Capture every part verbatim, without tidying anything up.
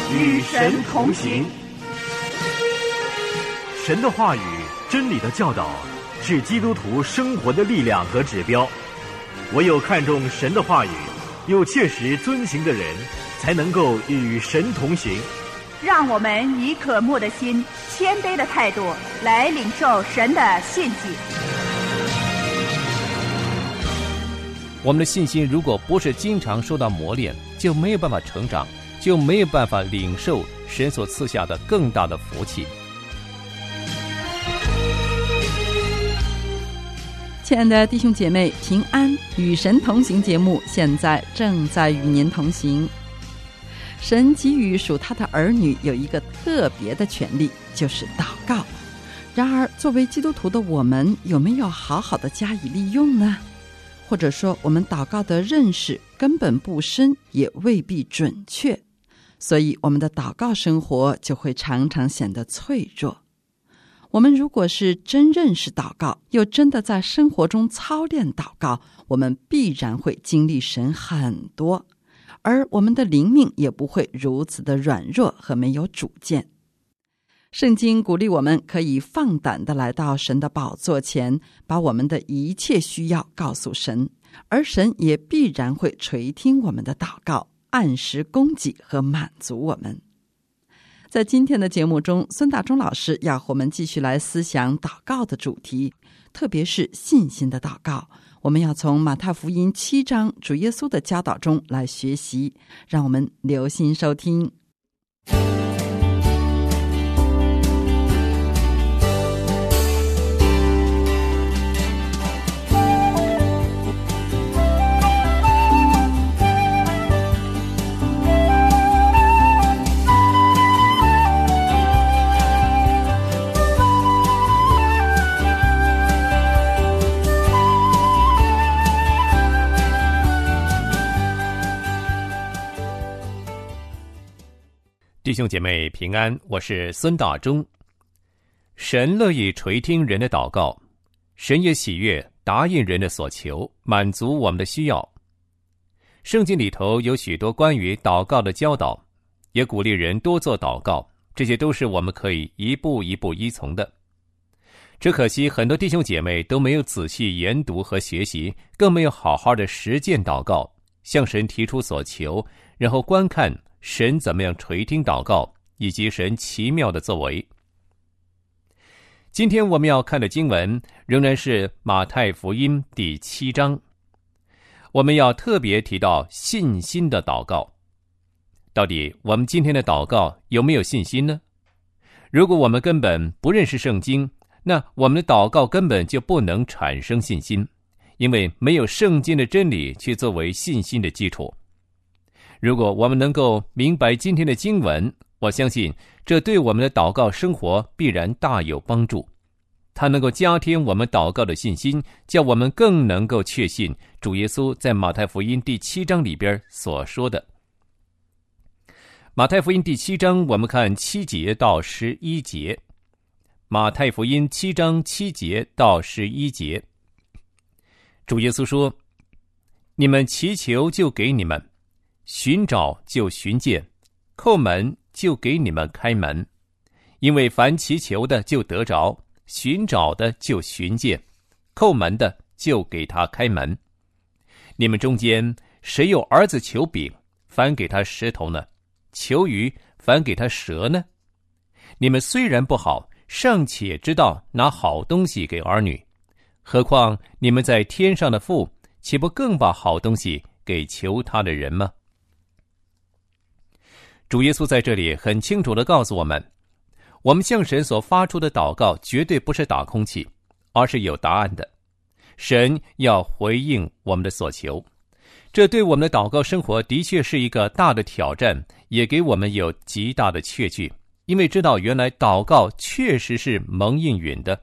与神同行。 神的话语、真理的教导是基督徒生活的力量和指标。唯有看重神的话语，又切实遵行的人，才能够与神同行。 让我们以渴慕的心、谦卑的态度来领受神的信息。 我们的信心如果不是经常受到磨练，就没有办法成长，就没有办法领受神所赐下的更大的福气。 亲爱的弟兄姐妹，平安，与神同行节目现在正在与您同行。神给予属他的儿女有一个特别的权利，就是祷告。然而作为基督徒的我们，有没有好好的加以利用呢？或者说我们祷告的认识根本不深，也未必准确，所以我们的祷告生活就会常常显得脆弱。我们如果是真认识祷告，又真的在生活中操练祷告，我们必然会经历神很多，而我们的灵命也不会如此的软弱和没有主见。圣经鼓励我们可以放胆地来到神的宝座前，把我们的一切需要告诉神，而神也必然会垂听我们的祷告，按时供给和满足我们。在今天的节目中，孙大中老师要和我们继续来思想祷告的主题，特别是信心的祷告。我们要从马太福音七章主耶稣的教导中来学习，让我们留心收听。 弟兄姐妹平安，我是孙大中。神乐意垂听人的祷告，神也喜悦答应人的所求，满足我们的需要。圣经里头有许多关于祷告的教导，也鼓励人多做祷告，这些都是我们可以一步一步依从的。只可惜很多弟兄姐妹都没有仔细研读和学习，更没有好好的实践祷告，向神提出所求，然后观看神怎么样垂听祷告，以及神奇妙的作为。今天我们要看的经文仍然是马太福音第七章，我们要特别提到信心的祷告。到底我们今天的祷告有没有信心呢？如果我们根本不认识圣经，那我们的祷告根本就不能产生信心，因为没有圣经的真理去作为信心的基础。如果我们能够明白今天的经文，我相信这对我们的祷告生活必然大有帮助。它能够加添我们祷告的信心，叫我们更能够确信主耶稣在马太福音第七章里边所说的。马太福音第七章，我们看七节到十一节。马太福音七章七节到十一节，主耶稣说：“你们祈求，就给你们；寻找，就寻见；叩门，就给你们开门。因为凡祈求的，就得着；寻找的，就寻见；叩门的，就给他开门。你们中间谁有儿子求饼，反给他石头呢？求鱼，反给他蛇呢？你们虽然不好，尚且知道拿好东西给儿女，何况你们在天上的父，岂不更把好东西给求他的人吗？”主耶稣在这里很清楚地告诉我们，我们向神所发出的祷告绝对不是打空气，而是有答案的。神要回应我们的所求，这对我们的祷告生活的确是一个大的挑战，也给我们有极大的确据，因为知道原来祷告确实是蒙应允的。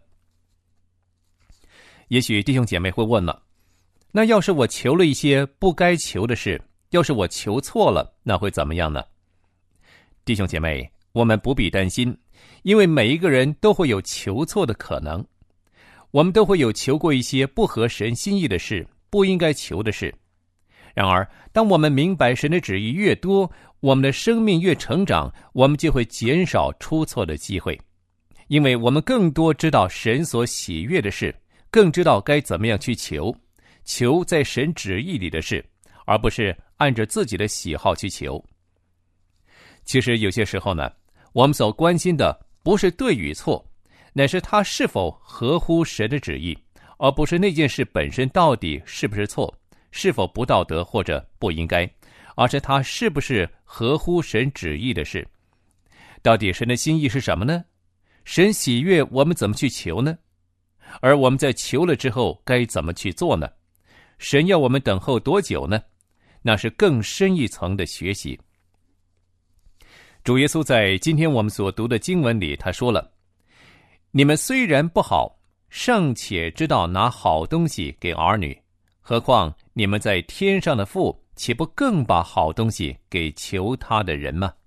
也许弟兄姐妹会问了，那要是我求了一些不该求的事，要是我求错了，那会怎么样呢？弟兄姐妹，我们不必担心，因为每一个人都会有求错的可能。我们都会有求过一些不合神心意的事，不应该求的事。 然而，当我们明白神的旨意越多，我们的生命越成长，我们就会减少出错的机会，因为我们更多知道神所喜悦的事，更知道该怎么样去求，求在神旨意里的事，而不是按着自己的喜好去求。其实有些时候呢，我们所关心的不是对与错，乃是它是否合乎神的旨意，而不是那件事本身到底是不是错，是否不道德或者不应该，而是它是不是合乎神旨意的事。到底神的心意是什么呢？神喜悦我们怎么去求呢？而我们在求了之后该怎么去做呢？神要我们等候多久呢？那是更深一层的学习。主耶稣在今天我们所读的经文里，他说了，你们虽然不好，尚且知道拿好东西给儿女，何况你们在天上的父，岂不更把好东西给求他的人吗？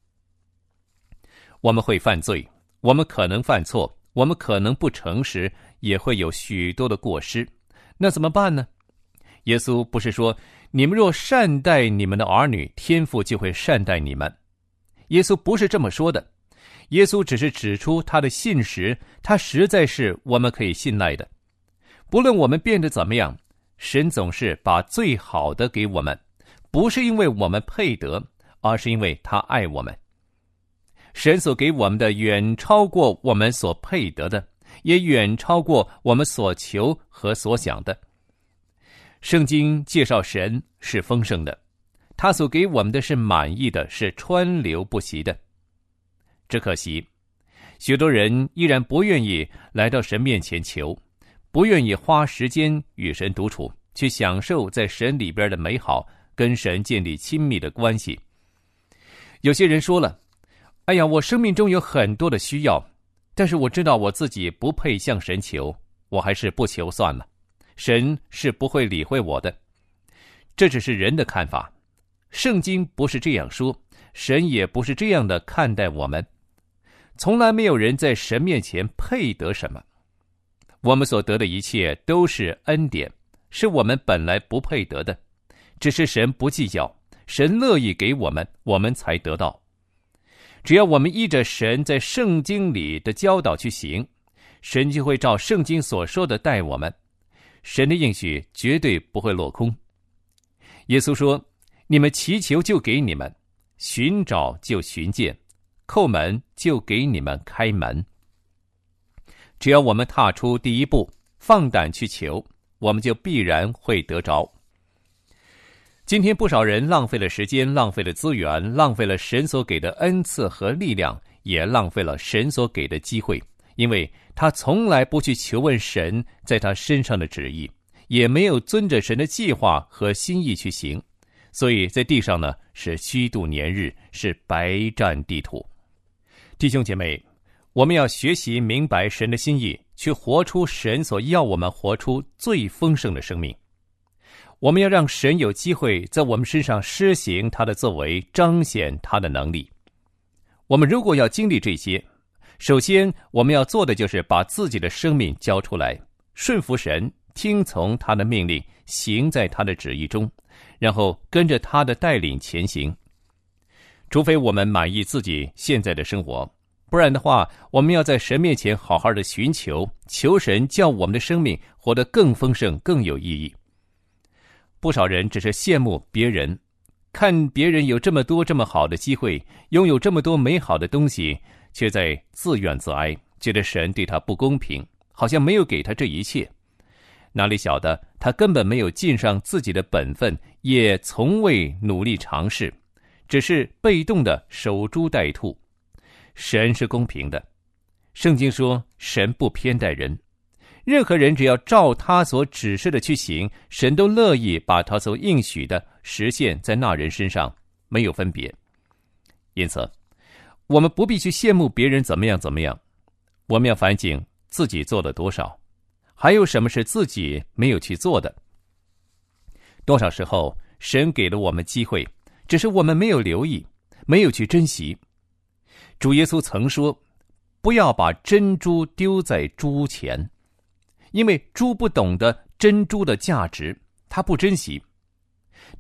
我们会犯罪，我们可能犯错，我们可能不诚实，也会有许多的过失，那怎么办呢？耶稣不是说，你们若善待你们的儿女，天父就会善待你们。耶稣不是这么说的，耶稣只是指出他的信实，他实在是我们可以信赖的。不论我们变得怎么样，神总是把最好的给我们，不是因为我们配得，而是因为他爱我们。神所给我们的远超过我们所配得的，也远超过我们所求和所想的。圣经介绍神是丰盛的，他所给我们的是满意的，是川流不息的。只可惜，许多人依然不愿意来到神面前求，不愿意花时间与神独处，去享受在神里边的美好，跟神建立亲密的关系。有些人说了，哎呀，我生命中有很多的需要，但是我知道我自己不配向神求，我还是不求算了，神是不会理会我的。这只是人的看法，圣经不是这样说，神也不是这样的看待我们。从来没有人在神面前配得什么，我们所得的一切都是恩典，是我们本来不配得的，只是神不计较，神乐意给我们，我们才得到。只要我们依着神在圣经里的教导去行，神就会照圣经所说的待我们，神的应许绝对不会落空。耶稣说，你们祈求就给你们，寻找就寻见，叩门就给你们开门。只要我们踏出第一步，放胆去求，我们就必然会得着。今天不少人浪费了时间，浪费了资源，浪费了神所给的恩赐和力量，也浪费了神所给的机会，因为他从来不去求问神在他身上的旨意，也没有遵着神的计划和心意去行，所以在地上呢是虚度年日，是白占地土。弟兄姐妹，我们要学习明白神的心意，去活出神所要我们活出最丰盛的生命。我们要让神有机会在我们身上施行他的作为，彰显他的能力。我们如果要经历这些，首先我们要做的就是把自己的生命交出来，顺服神，听从他的命令，行在他的旨意中，然后跟着他的带领前行。除非我们满意自己现在的生活，不然的话，我们要在神面前好好的寻求，求神叫我们的生命活得更丰盛，更有意义。不少人只是羡慕别人，看别人有这么多这么好的机会，拥有这么多美好的东西，却在自怨自哀，觉得神对他不公平，好像没有给他这一切。哪里晓得他根本没有尽上自己的本分，也从未努力尝试，只是被动的守株待兔。神是公平的，圣经说神不偏待人，任何人只要照他所指示的去行，神都乐意把他所应许的实现在那人身上，没有分别。因此我们不必去羡慕别人怎么样怎么样，我们要反省自己做了多少，还有什么是自己没有去做的。多少时候神给了我们机会，只是我们没有留意，没有去珍惜。主耶稣曾说，不要把珍珠丢在猪前，因为猪不懂得珍珠的价值，他不珍惜。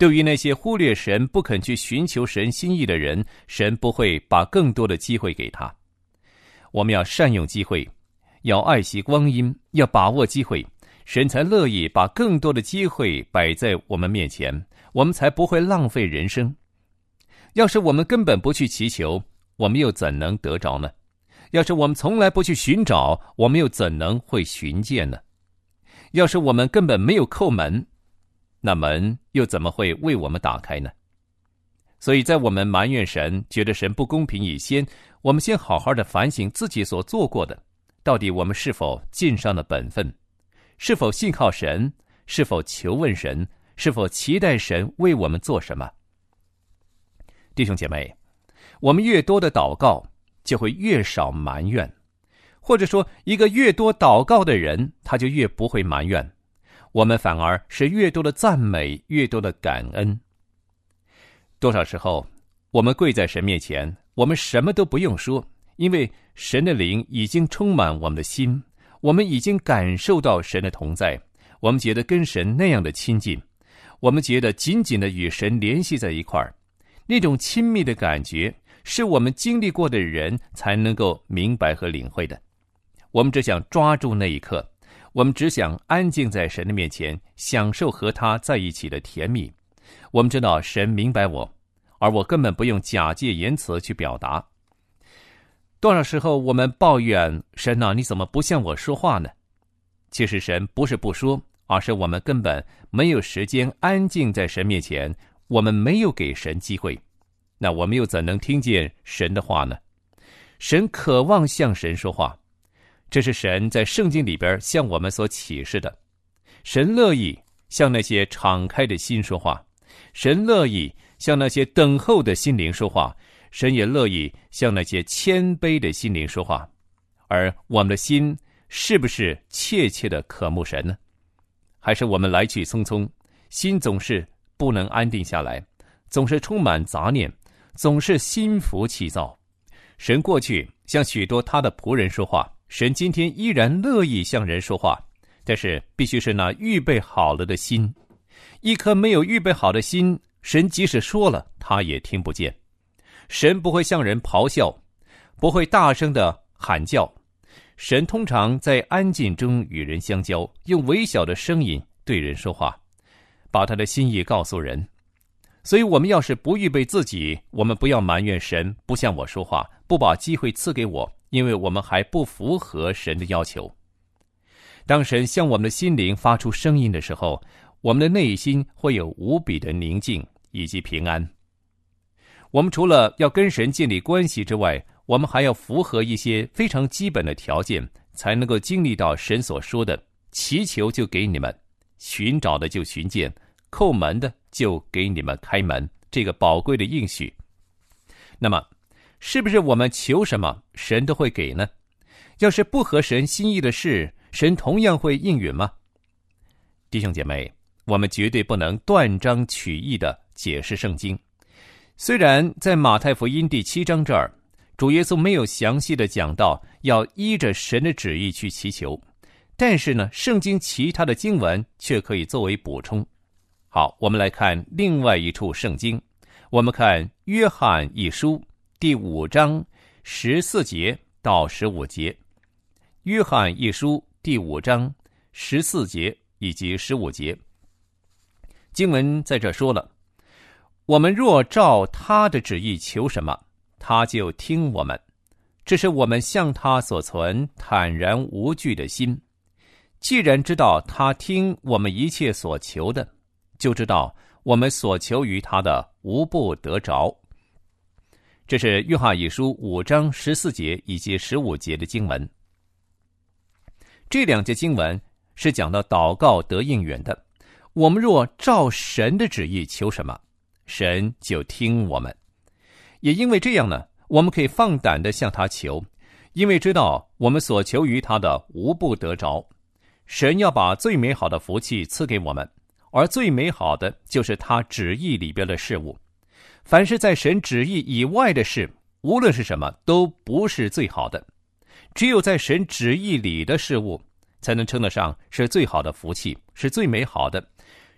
对于那些忽略神、不肯去寻求神心意的人，神不会把更多的机会给他。我们要善用机会，要爱惜光阴，要把握机会，神才乐意把更多的机会摆在我们面前，我们才不会浪费人生。要是我们根本不去祈求，我们又怎能得着呢？要是我们从来不去寻找，我们又怎能会寻见呢？要是我们根本没有叩门，那门又怎么会为我们打开呢？所以在我们埋怨神，觉得神不公平以先，我们先好好的反省自己所做过的，到底我们是否尽上了本分，是否信靠神，是否求问神，是否期待神为我们做什么。弟兄姐妹，我们越多的祷告，就会越少埋怨，或者说一个越多祷告的人，他就越不会埋怨，我们反而是越多的赞美，越多的感恩。多少时候我们跪在神面前，我们什么都不用说，因为神的灵已经充满我们的心，我们已经感受到神的同在，我们觉得跟神那样的亲近，我们觉得紧紧的与神联系在一块儿，那种亲密的感觉是我们经历过的人才能够明白和领会的。我们只想抓住那一刻，我们只想安静在神的面前，享受和他在一起的甜蜜。我们知道神明白我，而我根本不用假借言辞去表达。多少时候我们抱怨神啊，你怎么不向我说话呢？其实神不是不说，而是我们根本没有时间安静在神面前，我们没有给神机会，那我们又怎能听见神的话呢？神渴望向神说话，这是神在圣经里边向我们所启示的。神乐意向那些敞开的心说话，神乐意向那些等候的心灵说话，神也乐意向那些谦卑的心灵说话。而我们的心是不是切切的渴慕神呢？还是我们来去匆匆，心总是不能安定下来，总是充满杂念，总是心浮气躁。神过去向许多他的仆人说话，神今天依然乐意向人说话，但是必须是那预备好了的心。一颗没有预备好的心，神即使说了，他也听不见。神不会向人咆哮，不会大声的喊叫，神通常在安静中与人相交，用微小的声音对人说话，把他的心意告诉人。所以我们要是不预备自己，我们不要埋怨神不向我说话，不把机会赐给我，因为我们还不符合神的要求。当神向我们的心灵发出声音的时候，我们的内心会有无比的宁静以及平安。我们除了要跟神建立关系之外，我们还要符合一些非常基本的条件，才能够经历到神所说的祈求就给你们，寻找的就寻见，叩门的就给你们开门，这个宝贵的应许。那么是不是我们求什么神都会给呢？要是不合神心意的事，神同样会应允吗？弟兄姐妹，我们绝对不能断章取义地解释圣经。虽然在马太福音第七章这儿，主耶稣没有详细的讲到要依着神的旨意去祈求，但是呢，圣经其他的经文却可以作为补充。好，我们来看另外一处圣经，我们看约翰一书第五章十四节到十五节。约翰一书第五章十四节以及十五节，经文在这说了，我们若照他的旨意求什么，他就听我们，这是我们向他所存坦然无惧的心。既然知道他听我们一切所求的，就知道我们所求于他的无不得着。这是约翰一书五章十四节以及十五节的经文。这两节经文是讲到祷告得应允的。我们若照神的旨意求什么，神就听我们。也因为这样呢，我们可以放胆地向他求，因为知道我们所求于他的无不得着。神要把最美好的福气赐给我们，而最美好的就是他旨意里边的事物。凡是在神旨意以外的事，无论是什么，都不是最好的。只有在神旨意里的事物，才能称得上是最好的福气，是最美好的。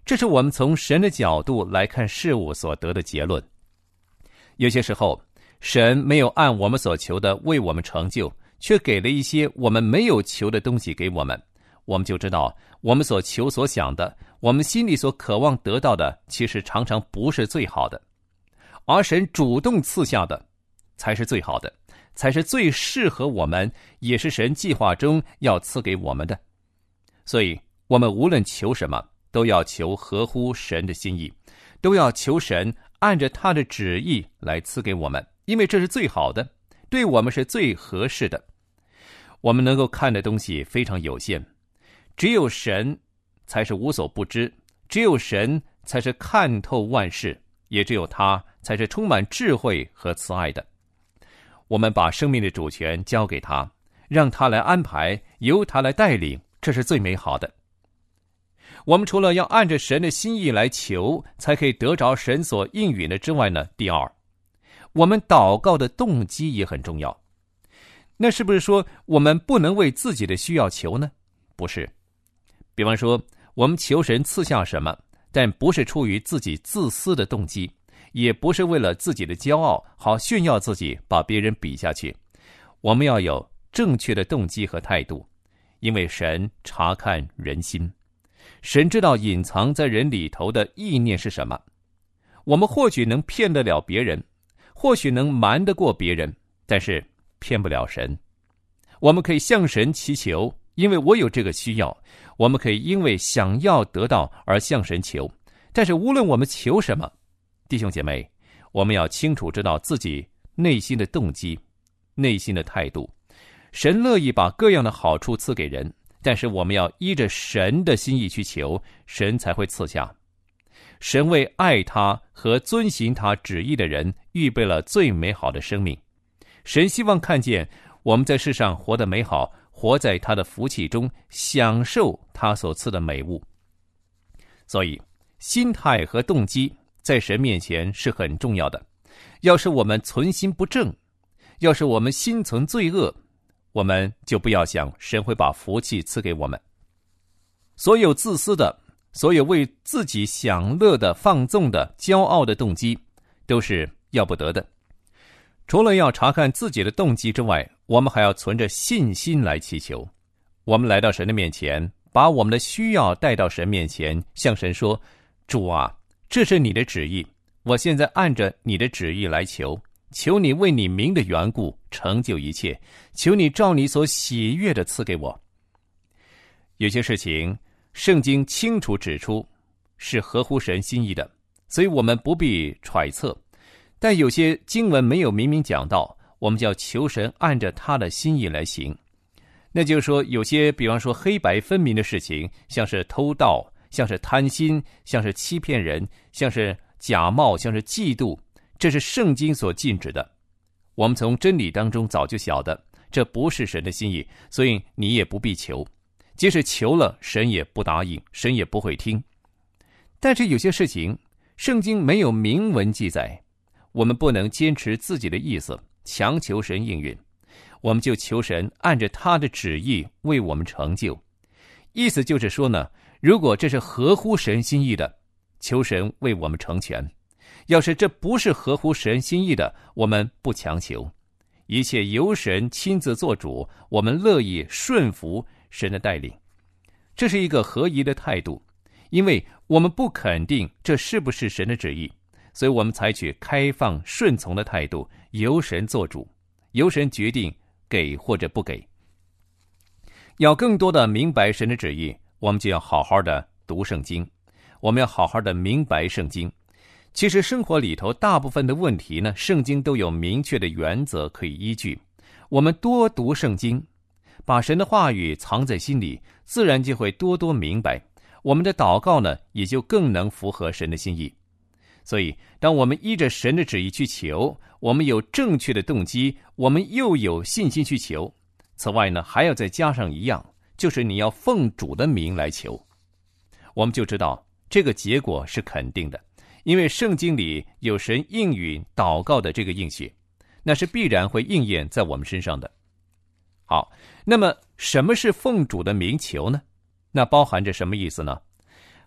这是我们从神的角度来看事物所得的结论。有些时候，神没有按我们所求的为我们成就，却给了一些我们没有求的东西给我们，我们就知道我们所求所想的，我们心里所渴望得到的，其实常常不是最好的，而神主动赐下的才是最好的，才是最适合我们，也是神计划中要赐给我们的。所以我们无论求什么，都要求合乎神的心意，都要求神按着他的旨意来赐给我们，因为这是最好的，对我们是最合适的。我们能够看的东西非常有限，只有神才是无所不知，只有神才是看透万事，也只有他才是充满智慧和慈爱的。我们把生命的主权交给他，让他来安排，由他来带领，这是最美好的。我们除了要按着神的心意来求，才可以得着神所应允的之外呢，第二，我们祷告的动机也很重要。那是不是说我们不能为自己的需要求呢？不是。比方说，我们求神赐下什么，但不是出于自己自私的动机，也不是为了自己的骄傲，好炫耀自己，把别人比下去。我们要有正确的动机和态度，因为神察看人心，神知道隐藏在人里头的意念是什么。我们或许能骗得了别人，或许能瞒得过别人，但是骗不了神。我们可以向神祈求，因为我有这个需要，我们可以因为想要得到而向神求。但是无论我们求什么，弟兄姐妹，我们要清楚知道自己内心的动机，内心的态度。神乐意把各样的好处赐给人，但是我们要依着神的心意去求，神才会赐下。神为爱他和遵行他旨意的人预备了最美好的生命。神希望看见我们在世上活得美好，活在他的福气中，享受他所赐的美物。所以心态和动机在神面前是很重要的。要是我们存心不正，要是我们心存罪恶，我们就不要想神会把福气赐给我们。所有自私的，所有为自己享乐的、放纵的、骄傲的动机，都是要不得的。除了要查看自己的动机之外，我们还要存着信心来祈求。我们来到神的面前，把我们的需要带到神面前，向神说：主啊，这是你的旨意，我现在按着你的旨意来求，求你为你名的缘故成就一切，求你照你所喜悦的赐给我。有些事情圣经清楚指出是合乎神心意的，所以我们不必揣测。但有些经文没有明明讲到，我们就要求神按着他的心意来行。那就是说，有些比方说黑白分明的事情，像是偷盗，像是贪心，像是欺骗人，像是假冒，像是嫉妒，这是圣经所禁止的。我们从真理当中早就晓得，这不是神的心意，所以你也不必求。即使求了，神也不答应，神也不会听。但是有些事情，圣经没有明文记载，我们不能坚持自己的意思，强求神应允，我们就求神按着他的旨意为我们成就。意思就是说呢，如果这是合乎神心意的，求神为我们成全；要是这不是合乎神心意的，我们不强求，一切由神亲自做主，我们乐意顺服神的带领。这是一个合宜的态度，因为我们不肯定这是不是神的旨意，所以我们采取开放顺从的态度，由神做主，由神决定给或者不给。要更多的明白神的旨意，我们就要好好的读圣经，我们要好好的明白圣经。其实生活里头大部分的问题呢，圣经都有明确的原则可以依据。我们多读圣经，把神的话语藏在心里，自然就会多多明白。我们的祷告呢，也就更能符合神的心意。所以当我们依着神的旨意去求，我们有正确的动机，我们又有信心去求。此外呢，还要再加上一样，就是你要奉主的名来求。我们就知道这个结果是肯定的，因为圣经里有神应允祷告的这个应许，那是必然会应验在我们身上的。好，那么什么是奉主的名求呢？那包含着什么意思呢？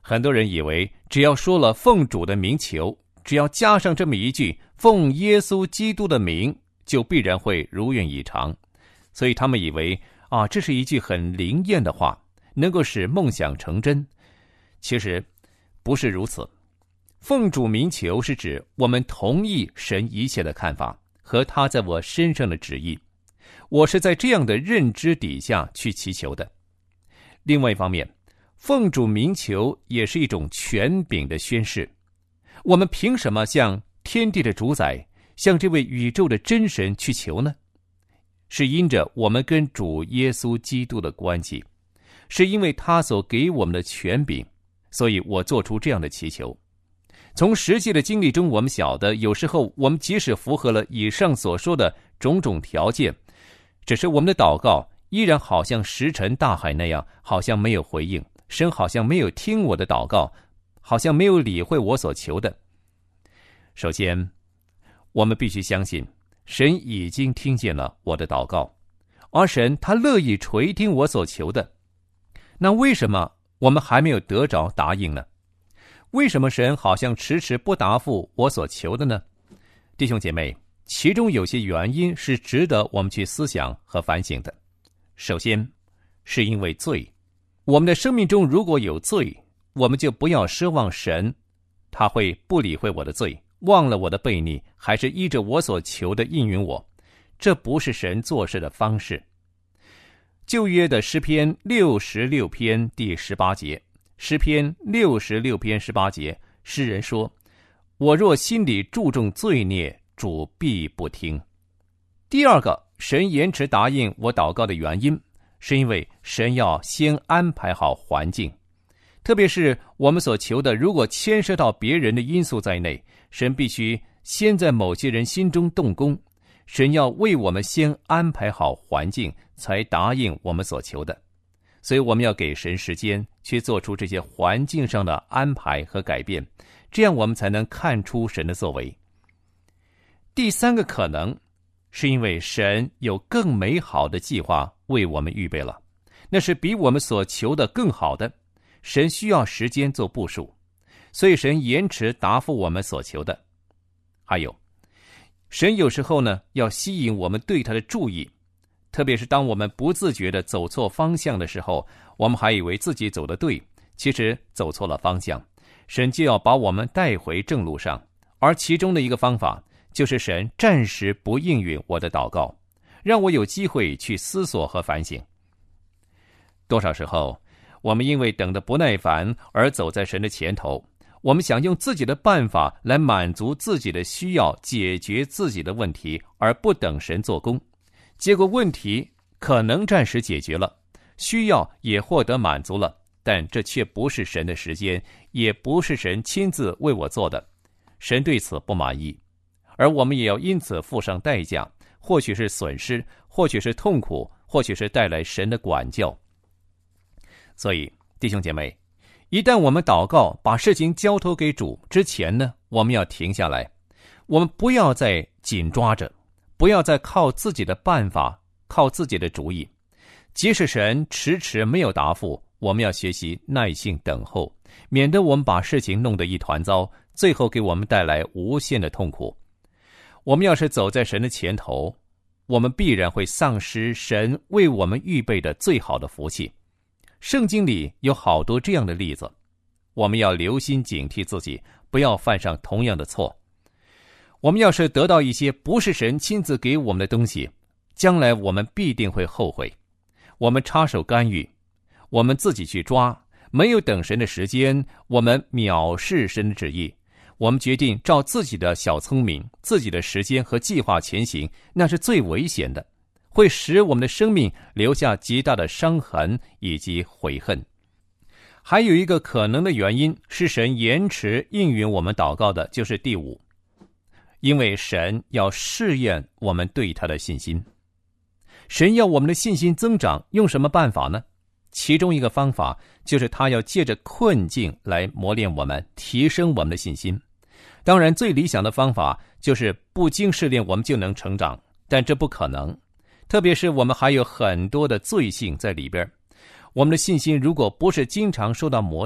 很多人以为只要说了奉主的名求，只要加上这么一句奉耶稣基督的名，就必然会如愿以偿。所以他们以为啊，这是一句很灵验的话，能够使梦想成真。其实不是如此。奉主名求是指我们同意神一切的看法和他在我身上的旨意，我是在这样的认知底下去祈求的。另外一方面，奉主名求也是一种权柄的宣示。我们凭什么向天地的主宰，向这位宇宙的真神去求呢？是因着我们跟主耶稣基督的关系，是因为他所给我们的权柄，所以我做出这样的祈求。从实际的经历中，我们晓得有时候我们即使符合了以上所说的种种条件，只是我们的祷告依然好像石沉大海那样，好像没有回应，神好像没有听我的祷告，好像没有理会我所求的。首先，我们必须相信神已经听见了我的祷告，而神他乐意垂听我所求的。那为什么我们还没有得着答应呢？为什么神好像迟迟不答复我所求的呢？弟兄姐妹，其中有些原因是值得我们去思想和反省的。首先，是因为罪。我们的生命中如果有罪，我们就不要奢望神他会不理会我的罪，忘了我的悖逆，还是依着我所求的应允我。这不是神做事的方式。旧约的诗篇六十六篇第十八节，诗篇六十六篇十八节，诗人说：我若心里注重罪孽，主必不听。第二个，神延迟答应我祷告的原因，是因为神要先安排好环境。特别是我们所求的，如果牵涉到别人的因素在内，神必须先在某些人心中动工。神要为我们先安排好环境，才答应我们所求的。所以我们要给神时间去做出这些环境上的安排和改变，这样我们才能看出神的作为。第三个可能，是因为神有更美好的计划为我们预备了，那是比我们所求的更好的。神需要时间做部署，所以神延迟答复我们所求的。还有，神有时候呢，要吸引我们对他的注意，特别是当我们不自觉地走错方向的时候，我们还以为自己走得对，其实走错了方向，神就要把我们带回正路上。而其中的一个方法，就是神暂时不应允我的祷告，让我有机会去思索和反省。多少时候，我们因为等得不耐烦而走在神的前头，我们想用自己的办法来满足自己的需要，解决自己的问题，而不等神做工。结果问题可能暂时解决了，需要也获得满足了，但这却不是神的时间，也不是神亲自为我做的。神对此不满意，而我们也要因此付上代价，或许是损失，或许是痛苦，或许是带来神的管教。所以弟兄姐妹，一旦我们祷告把事情交托给主之前呢，我们要停下来，我们不要再紧抓着，不要再靠自己的办法，靠自己的主意。即使神迟迟没有答复，我们要学习耐性等候，免得我们把事情弄得一团糟，最后给我们带来无限的痛苦。我们要是走在神的前头，我们必然会丧失神为我们预备的最好的福气。圣经里有好多这样的例子，我们要留心警惕自己，不要犯上同样的错。我们要是得到一些不是神亲自给我们的东西，将来我们必定会后悔。我们插手干预，我们自己去抓，没有等神的时间，我们藐视神的旨意，我们决定照自己的小聪明，自己的时间和计划前行，那是最危险的，会使我们的生命留下极大的伤痕以及悔恨。还有一个可能的原因是神延迟应允我们祷告的，就是第五，因为神要试验我们对他的信心。神要我们的信心增长，用什么办法呢？其中一个方法就是他要借着困境来磨练我们，提升我们的信心。当然最理想的方法就是不经试炼我们就能成长，但这不可能，特别是我们还有很多的罪性在里边。我们的信心如果不是经常受到磨练，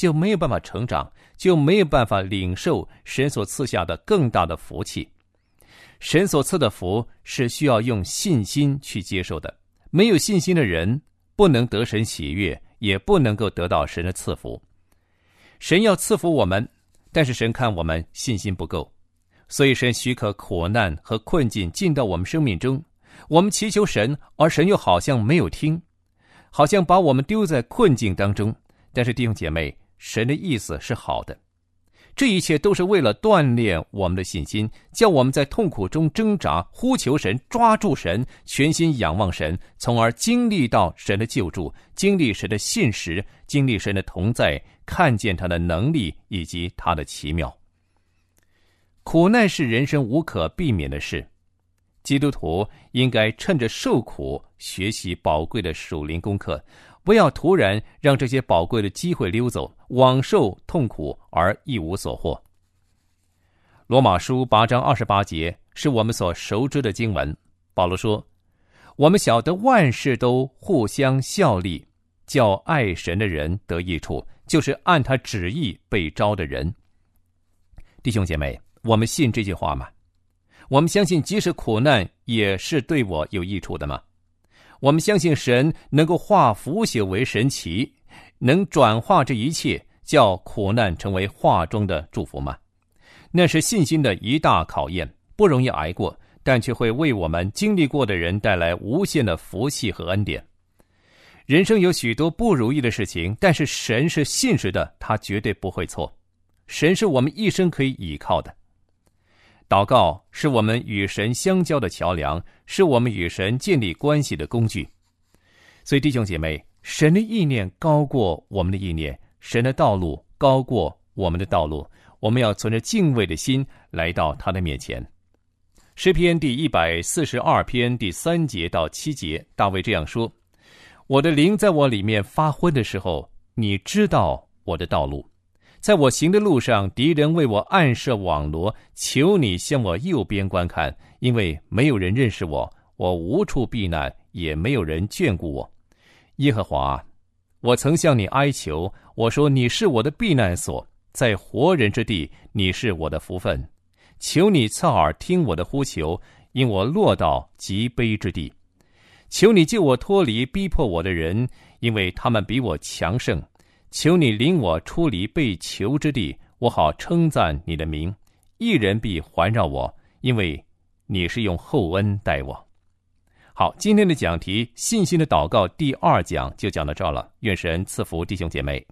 就没有办法成长，就没有办法领受神所赐下的更大的福气。神所赐的福是需要用信心去接受的，没有信心的人不能得神喜悦，也不能够得到神的赐福。神要赐福我们，但是神看我们信心不够，所以神许可苦难和困境进到我们生命中。我们祈求神，而神又好像没有听，好像把我们丢在困境当中。但是弟兄姐妹，神的意思是好的，这一切都是为了锻炼我们的信心，叫我们在痛苦中挣扎，呼求神，抓住神，全心仰望神，从而经历到神的救助，经历神的信实，经历神的同在，看见他的能力以及他的奇妙。苦难是人生无可避免的事，基督徒应该趁着受苦学习宝贵的属灵功课，不要突然让这些宝贵的机会溜走，枉受痛苦而一无所获。罗马书八章二十八节是我们所熟知的经文，保罗说，我们晓得万事都互相效力，叫爱神的人得益处，就是按他旨意被招的人。弟兄姐妹，我们信这句话吗？我们相信即使苦难也是对我有益处的吗？我们相信神能够化腐朽为神奇，能转化这一切，叫苦难成为化中的祝福吗？那是信心的一大考验，不容易挨过，但却会为我们经历过的人带来无限的福气和恩典。人生有许多不如意的事情，但是神是信实的，他绝对不会错。神是我们一生可以倚靠的。祷告是我们与神相交的桥梁，是我们与神建立关系的工具。所以弟兄姐妹，神的意念高过我们的意念，神的道路高过我们的道路，我们要存着敬畏的心来到他的面前。诗篇第一百四十二篇第三节到七节，大卫这样说，我的灵在我里面发昏的时候，你知道我的道路。在我行的路上，敌人为我暗设网罗，求你向我右边观看，因为没有人认识我，我无处避难，也没有人眷顾我。耶和华，我曾向你哀求，我说你是我的避难所，在活人之地，你是我的福分。求你侧耳听我的呼求，因我落到极卑之地。求你救我脱离逼迫我的人，因为他们比我强盛。求你领我出离被囚之地，我好称赞你的名。一人必环绕我，因为你是用厚恩待我。好，今天的讲题信心的祷告第二讲就讲到这儿了，愿神赐福弟兄姐妹。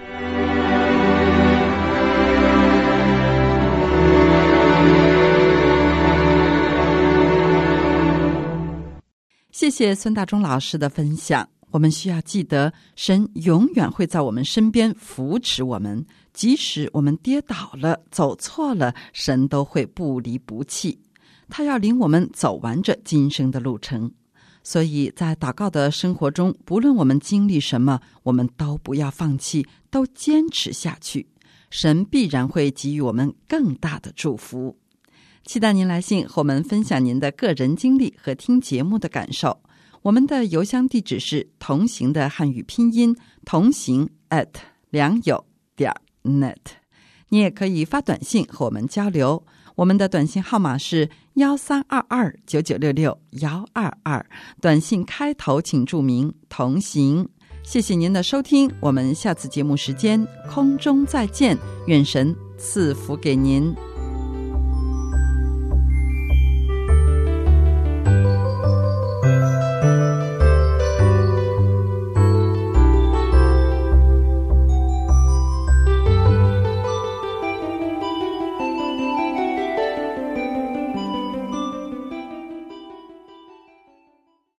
谢谢孙大中老师的分享。我们需要记得，神永远会在我们身边扶持我们，即使我们跌倒了，走错了，神都会不离不弃。他要领我们走完这今生的路程。所以在祷告的生活中，不论我们经历什么，我们都不要放弃，都坚持下去，神必然会给予我们更大的祝福。期待您来信和我们分享您的个人经历和听节目的感受。我们的邮箱地址是同行的汉语拼音同行 at 良友点 net。 你也可以发短信和我们交流，我们的短信号码是幺三二二九九六六幺二二，短信开头请注明同行。谢谢您的收听，我们下次节目时间空中再见，愿神赐福给您。